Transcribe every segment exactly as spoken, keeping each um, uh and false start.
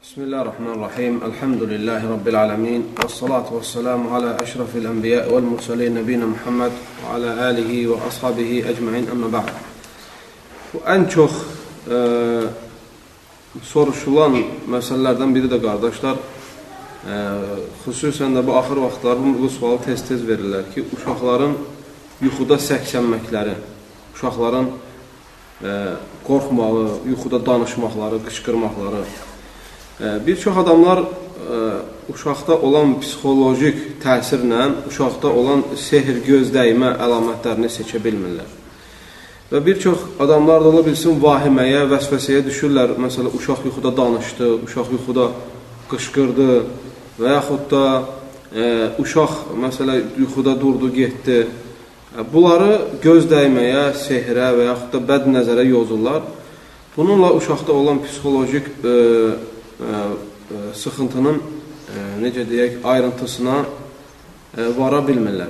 Bismillahirrahmanirrahim. Elhamdülillahi Rabbil alemin. Vessalatu vesselamu ala eşrafil enbiya vel mursalin nebina Muhammed ve ala alihi ve ashabihi ecmain emme ba'd. Bu en çok e, soruşulan məsələlərdən biri də qardaşlar, e, xüsusən də bu axır vaxtlar bu, bu sualı tez-tez verirlər ki, uşaqların yuxuda səksənməkləri, uşaqların e, qorxmağı, yuxuda danışmaqları, qışqırmaqları. Bir çox adamlar uşaqda olan psixolojik təsirlə uşaqda olan sehr gözdəymə əlamətlərini seçə bilmirlər. Və bir çox adamlar da ola bilsin vahiməyə, vəsvəsəyə düşürlər. Məsələn, uşaq yuxuda danışdı, uşaq yuxuda qışqırdı və yaxud da e, uşaq məsələn, yuxuda durdu, getdi. Bunları gözdəyməyə, sehrə və yaxud da bəd nəzərə yozurlar. Bununla uşaqda olan psixolojik e, sıxıntının necə deyək, ayrıntısına vara bilmirlər.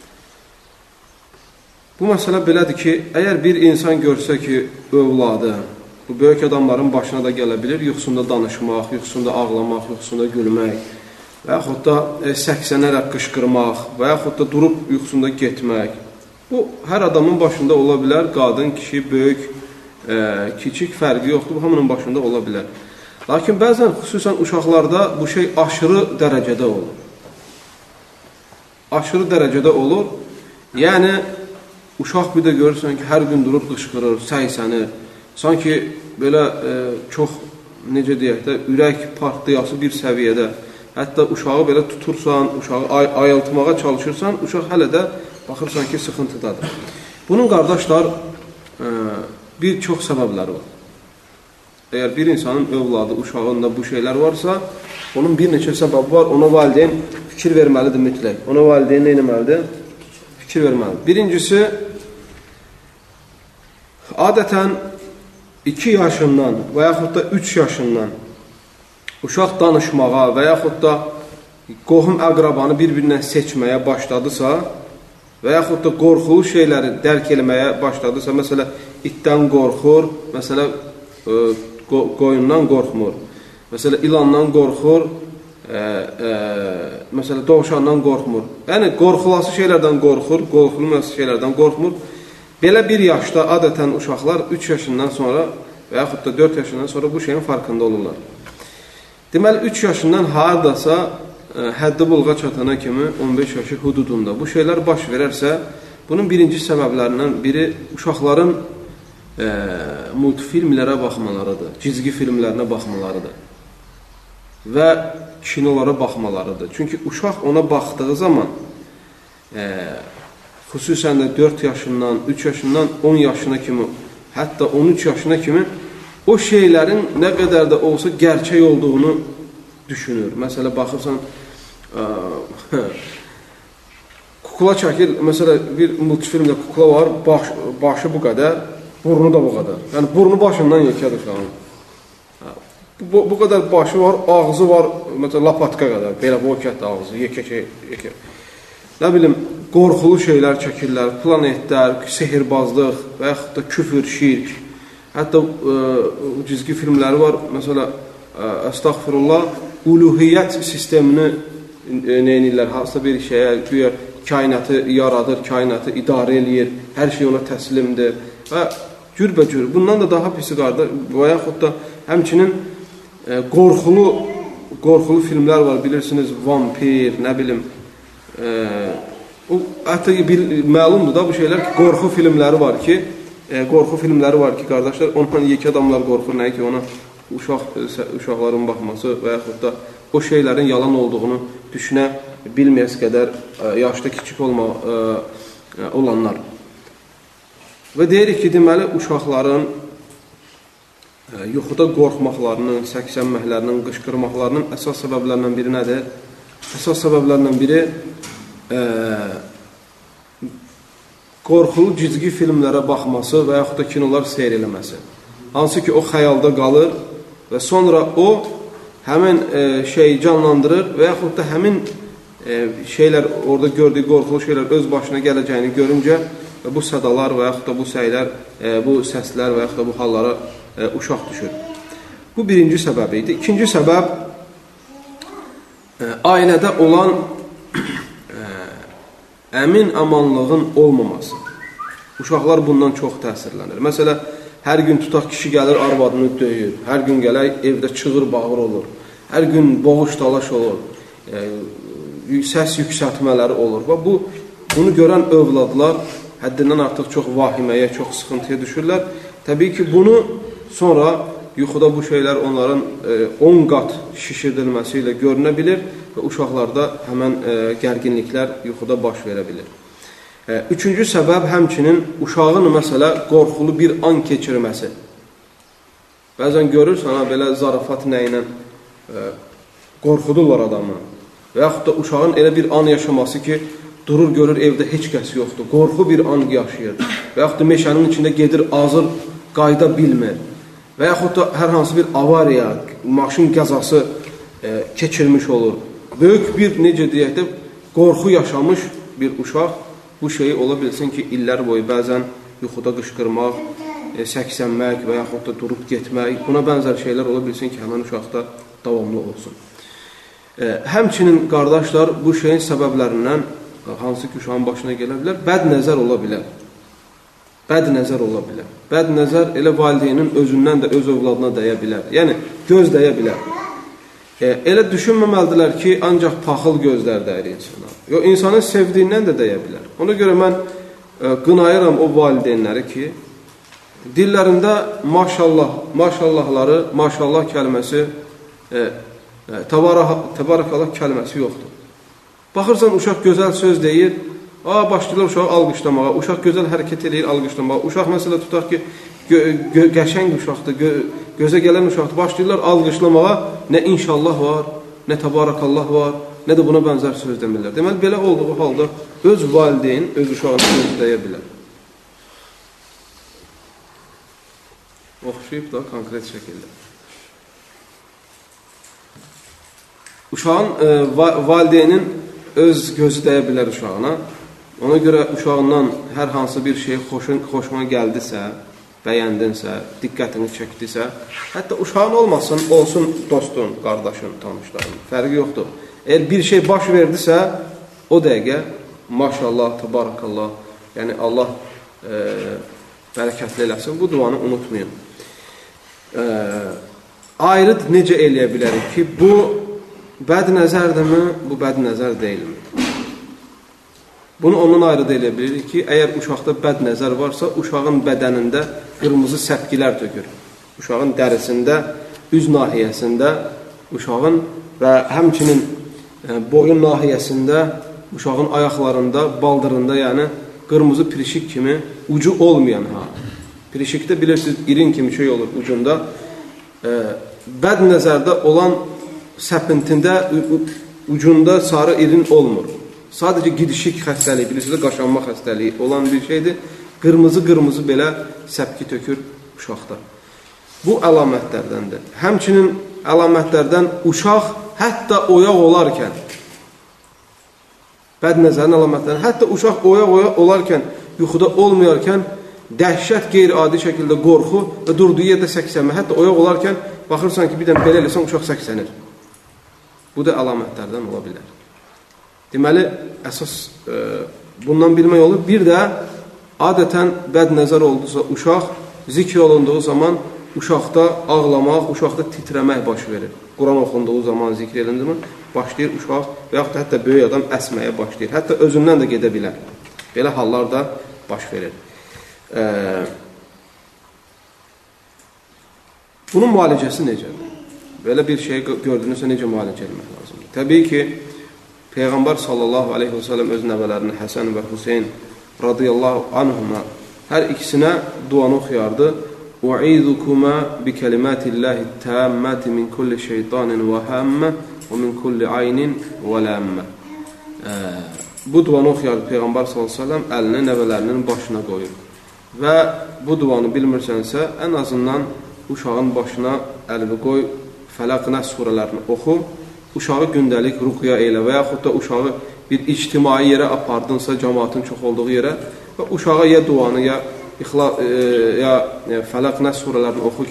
Bu məsələ belədir ki, əgər bir insan görsə ki, övladı, bu böyük adamların başına da gələ bilir, yuxusunda danışmaq, yuxusunda ağlamaq, yuxusunda gülmək və yaxud da səksənərək qışqırmaq və yaxud da durub yuxusunda getmək. Bu, hər adamın başında ola bilər, qadın, kişi, böyük, kiçik fərqi yoxdur, bu hamının başında ola bilər. Lakin bəzən xüsusən uşaqlarda bu şey aşırı dərəcədə olur. Aşırı dərəcədə olur. Yəni, uşaq bir də görürsən ki, hər gün durur, qışqırır, səksənir. Sanki belə e, çox, necə deyək də, ürək partlayası bir səviyyədə. Hətta uşağı belə tutursan, uşağı ay ayıltmağa çalışırsan, uşaq hələ də baxırsan ki, sıxıntıdadır. Bunun qardaşlar, e, bir çox səbəbləri var. Əgər bir insanın övladı, uşağında bu şeylər varsa, onun bir neçə səbəbi var, ona valideyn fikir verməlidir mütləq. Ona valideyn nə etməlidir? Fikir verməlidir. Birincisi, adətən iki yaşından və yaxud da üç yaşından uşaq danışmağa və yaxud da qohum əqrabanı bir-birindən seçməyə başladısa və yaxud da qorxulu şeyləri dərk eləməyə başladısa, məsələ, itdən qorxur, məsələ, qoyundan qorxmur. Məsələ, ilandan qorxur, e, e, məsələ, dovşandan qorxmur. Yəni, qorxulası şeylərdən qorxur, qorxulması şeylərdən qorxmur. Belə bir yaşda adətən uşaqlar üç yaşından sonra və yaxud da dörd yaşından sonra bu şeyin farkında olurlar. Deməli, üç yaşından haradasa e, həddi buluğa çatana kimi on beş yaşı hududunda bu şeylər baş verərsə, bunun birinci səbəblərindən biri uşaqların E, multifilmlərə baxmalarıdır, cizgi filmlərinə baxmalarıdır və kinolara baxmalarıdır. Çünki uşaq ona baxdığı zaman e, xüsusən də dörd yaşından, üç yaşından on yaşına kimi, hətta on üç yaşına kimi o şeylərin nə qədər də olsa gerçək olduğunu düşünür. Məsələ, baxırsan e, kukla çəkir, məsələ bir multifilmdə kukla var, baş, başı bu qədər, burnu da bu qədər. Yəni, burnu başından yekədir uşağın. Bu, bu qədər başı var, ağzı var, məsələn, lapatka qədər. Belə bu okətdir ağzı, yekə şey, yekə. Nə bilim, qorxulu şeylər çəkirlər, planetlər, sehirbazlıq və yaxud da küfür, şirk. Hətta ə, cizgi filmləri var, məsələ, ə, əstəğfirullah, uluhiyyət sistemini neyinirlər, hansısa bir şeyə, güya kainatı yaradır, kainatı idarə eləyir, hər şey ona təslimdir və cürbəcür. Bundan da daha pisi qarda və yaxud da həmçinin e, qorxulu qorxulu filmlər var, bilirsiniz, vampir, nə bilim, e, o, hətta bil, məlumdur da bu şeylər ki, qorxu filmləri var ki, e, qorxu filmləri var ki, qardaşlar, ondan yekə adamlar qorxur, nə ki, ona uşaq, uşaqların baxması və yaxud da o şeylərin yalan olduğunu düşünə bilməyəs qədər e, yaşda kiçik olma e, e, olanlar. Və deyirik ki, deməli, uşaqların e, yuxuda qorxmaqlarının, səksənməklərinin, qışqırmaqlarının əsas səbəblərindən biri nədir? Əsas səbəblərindən biri e, qorxulu cizgi filmlərə baxması və yaxud da kinolar seyr eləməsi. Hansı ki, o xəyalda qalır və sonra o həmin e, şeyi canlandırır və yaxud da həmin e, şeylər, orada gördüyü qorxulu şeylər öz başına gələcəyini görüncə və bu sədalar və yaxud da bu səylər, e, bu səslər və yaxud da bu hallara e, uşaq düşür. Bu birinci səbəb idi. İkinci səbəb ailədə olan əmin amanlığın olmaması. Uşaqlar bundan çox təsirlənir. Məsələn, hər gün tutaq kişi gəlir, arvadını döyür. Hər gün gələk, evdə çığır, bağır olur. Hər gün boğuş dalaş olur. Səs yüksəltmələri olur. Və bu, bunu görən övladlar həddindən artıq çox vahiməyə, çox sıxıntıya düşürlər. Təbii ki, bunu sonra yuxuda bu şeylər onların on qat şişirdilməsi ilə görünə bilir və uşaqlarda həmən gərginliklər yuxuda baş verə bilir. Üçüncü səbəb həmçinin uşağın məsələ qorxulu bir an keçirməsi. Bəzən görürsən, belə zarafat nə ilə qorxudurlar adamı. Və yaxud da uşağın elə bir an yaşaması ki, durur görür evdə heç kəs yoxdur. Qorxu bir an yaşayır. Və yaxud da meşənin içində gedir, azır, qayda bilmir. Və yaxud da hər hansı bir avariya, maşın qəzası e, keçirmiş olur. Böyük bir, necə deyək də, qorxu yaşamış bir uşaq bu şeyi ola bilsin ki, illər boyu bəzən yuxuda qışqırmaq, e, səksənmək və yaxud da durub getmək, buna bənzər şeylər ola bilsin ki, həmən uşaqda davamlı olsun. E, həmçinin qardaşlar bu şeyin səbəblərindən hansı ki, uşağın başına gələ bilər, bəd nəzər ola bilər. Bəd nəzər ola bilər. Bəd nəzər elə valideynin özündən də öz övladına dəyə bilər. Yəni, göz dəyə bilər. E, elə düşünməməlidirlər ki, ancaq paxıl gözlər dəyir insana. Yox, insanın sevdiyindən də dəyə bilər. Ona görə mən e, qınayıram o valideynləri ki, dillərində maşallah, maşallahları, maşallah kəlməsi, e, e, təbarəkallah kəlməsi yoxdur. Baxırsan, uşaq gözəl söz deyir, aa, başlayırlar uşağı alqışlamağa, uşaq gözəl hərəkət edir, alqışlamağa, uşaq məsələ tutaq ki, gö gö qəşəng uşaqdır, gö gözə gələn uşaqdır, başlayırlar alqışlamağa, nə inşallah var, nə təbarəkallah var, nə də buna bənzər söz demirlər. Deməli, belə olduğu halda öz valideyn, öz uşağını sözü deyə bilər. Oxşayıb da konkret şəkildə. Uşağın, e, va valideynin öz gözü dəyə bilər uşağına. Ona görə uşağından hər hansı bir şey xoşun, xoşuna gəldisə, bəyəndinsə, diqqətini çəkdisə, hətta uşağın olmasın, olsun dostun, qardaşın, tanışların, fərqi yoxdur. Eğer bir şey baş verdisə, o dəqiqə, maşallah, təbarakallah, yəni Allah e, bərəkətli eləsin, bu duanı unutmayın. E, ayrı necə eləyə bilərik ki, bu bəd nəzərdirmi, bu bəd nəzər deyilmi? Bunu ondan ayrı da eləyə bilirik ki, əgər uşaqda bəd nəzər varsa, uşağın bədənində qırmızı səpkilər tökür. Uşağın dərisində, üz nahiyəsində, uşağın və həmçinin boyun nahiyəsində, uşağın ayaqlarında, baldırında, yəni qırmızı pirişik kimi ucu olmayan ha. Pirişikdə bilirsiniz, irin kimi şey olur ucunda. Bəd nəzərdə olan səpintində, ucunda sarı irin olmur. Sadəcə gidişik xəstəliyi, bilirsiniz, qaşanma xəstəliyi olan bir şeydir. Qırmızı-qırmızı belə səpki tökür uşaqda. Bu əlamətlərdəndir. Həmçinin əlamətlərdən uşaq hətta oyaq olarkən, bəd nəzərin əlamətlərindən, hətta uşaq oyaq-oyaq olarkən, yuxuda olmayarkən, dəhşət qeyri-adi şəkildə qorxu və durduğu yerdə səksənmə. Hətta oyaq olarkən, baxırsan ki, bir dənə belə eləsən, uşaq səksənir. Bu da əlamətlərdən ola bilər. Deməli, əsas e, bundan bilmək olur. Bir də adətən bəd nəzər oldusa, uşaq zikr olunduğu zaman uşaqda ağlamaq, uşaqda titrəmək baş verir. Quran oxunduğu zaman, zikr edildiği zaman başlayır uşaq və yaxud da hətta böyük adam əsməyə başlayır. Hətta özündən də gedə bilər. Belə hallar da baş verir. E, bunun müalicəsi necədir? Belə bir şey gördüyünüzsə necə müalicə etmək lazımdır? Təbii ki, Peyğəmbər sallallahu aleyhi və səlləm öz nəvələrini Həsən və Hüseyin radiyallahu anhuma hər ikisinə duanı oxuyardı. U'idukuma bi kəlimatillahi təmmati min kulli şeytanin və həmmə və min kulli aynin və ləmmə. Bu duanı oxuyardı Peyğəmbər sallallahu aleyhi və səlləm əlini nəvələrinin başına qoyur. Və bu duanı bilmirsənsə, ən azından uşağın başına əlini qoy, Fələq Nəs surələrini oxu, uşağı gündəlik ruqya elə və yaxud da uşağı bir ictimai yerə apardınsa, cəmaatın çox olduğu yerə və uşağa ya duanı, ya, ixla, e, ya Fələq Nəs surələrini oxu ki,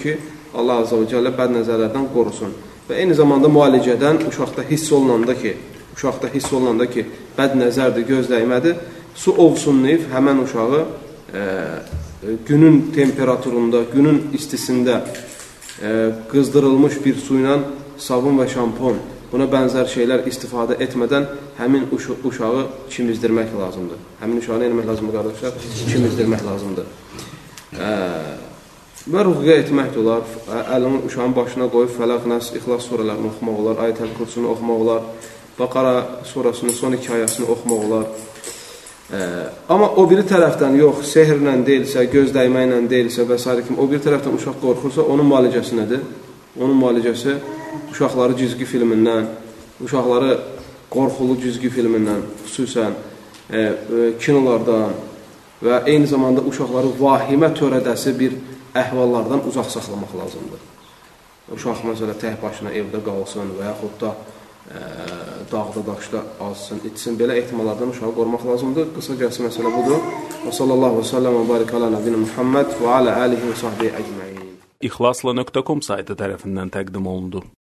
Allah Azza və Cəllə bəd nəzərlərdən qorusun. Və eyni zamanda müalicədən uşaqda hiss olunanda ki, uşaqda hiss olunanda ki, bəd nəzərdir, göz dəymədir, su ovsunlayıb həmən uşağı e, günün temperaturunda, günün istisində e, qızdırılmış bir su ilə sabun və şampon, buna bənzər şeylər istifadə etmədən həmin uş uşağı çimizdirmək lazımdır. Həmin uşağı nə etmək lazımdır, qardaşlar? Çimizdirmək lazımdır. E, və ruqya etmək də olar, əlini uşağın başına qoyub Fələq, Nəs, İxlas surələrini oxumaq olar, Ayət-əl Kursunu oxumaq olar, Baqara surasının son iki ayəsini oxumaq olar. Ee, amma o biri tərəfdən yox, sehrlə deyilsə, göz dəyməklə deyilsə və s. kimi o biri tərəfdən uşaq qorxursa, onun müalicəsi nədir? Onun müalicəsi uşaqları cizgi filmindən, uşaqları qorxulu cizgi filmindən, xüsusən e, e, kinolardan və eyni zamanda uşaqları vahimə törədəsi bir əhvallardan uzaq saxlamaq lazımdır. Uşaq məsələ tək başına evdə qalsın və yaxud da Ə, dağda, daşda azsın, içsin. Belə ehtimallardan uşağı qorumaq lazımdır. Qısacası məsələ budur. Və sallallahu və səlləm və barik alə nəbinə Muhammed və alə alihi və sahbihi əcməin. İxlasla nöqtə com saytı tərəfindən təqdim olundu.